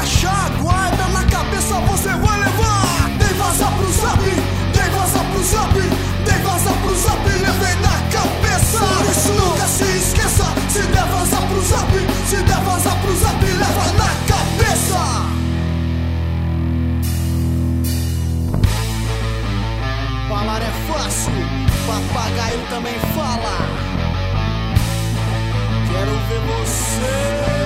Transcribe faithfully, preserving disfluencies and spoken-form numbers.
relaxar, guarda na cabeça, você vai levar. Dei vaza pro zap, dei vaza pro zap, dei vaza pro zap, levei na cabeça. Por isso nunca se esqueça, se der vaza pro zap, se der vaza pro zap, leva na cabeça. Falar é fácil, papagaio também fala. Quero ver você